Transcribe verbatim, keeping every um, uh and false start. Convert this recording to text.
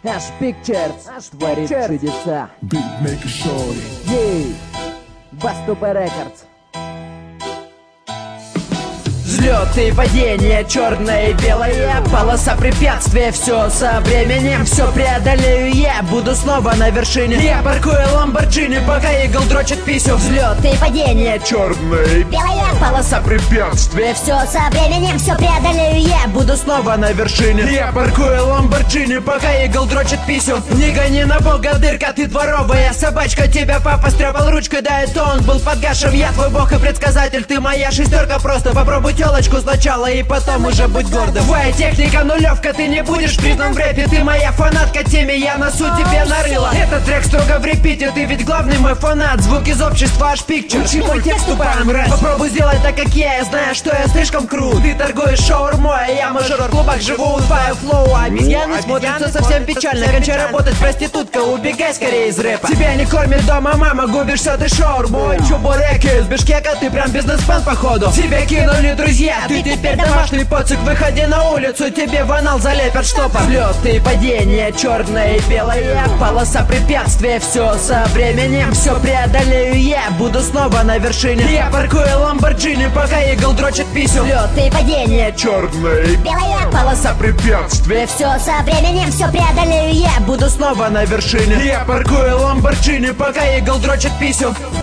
Аж Pictures аж творит чудеса. Beatmaker Shorty. Ей, Баступа Рекордс. Взлеты и падения, черное и белое, полоса препятствия, все со временем, все преодолею я, буду снова на вершине. Я паркую ламборджини, пока игл дрочит писю. Взлеты и падения, черное и белое, полоса препятствия, все со временем, все преодолею я, буду снова на вершине. Я паркую ламборджини, пока игл дрочит писю. Не гони на бога, дырка, ты дворовая собачка, тебя папа стряпал ручкой, да это он был подгашем. Я твой бог и предсказатель, ты моя шестерка, просто попробуй телочку сначала и потом уже будь гордым. Твоя техника нулевка, ты не будешь признан в рэпе. Ты моя фанатка, теме я носу тебе нарыла. Этот трек строго в репите, ты ведь главный мой фанат. Звук из общества аж Pictures. Учи мой текст, тупая мразь. Попробуй сделать так, как я, я знаю, что я слишком крут. Ты торгуешь шаурмой, а я мажор в клубах живу. Fire flow, а обезьяны смотрятся совсем печально. Кончай работать, проститутка, убегай скорее из рэпа. Тебя не кормит дома мама, губишься ты шаурмой. Чебуреки из Бишкека, ты прям бизнесмен походу. Тебя кинули друзья, ты теперь домашний поцик, выходи на улицу, тебе в анал залепят штопор. Взлеты и падения, черное и белое, полоса препятствия, все со временем, все преодолею я, буду снова на вершине. Я паркую ламборджини, пока игл дрочит писю. Взлеты и падения, черное и белое, полоса препятствия, все со временем, все преодолею я, буду снова на вершине. Я паркую ламборджини, пока игл дрочит писю.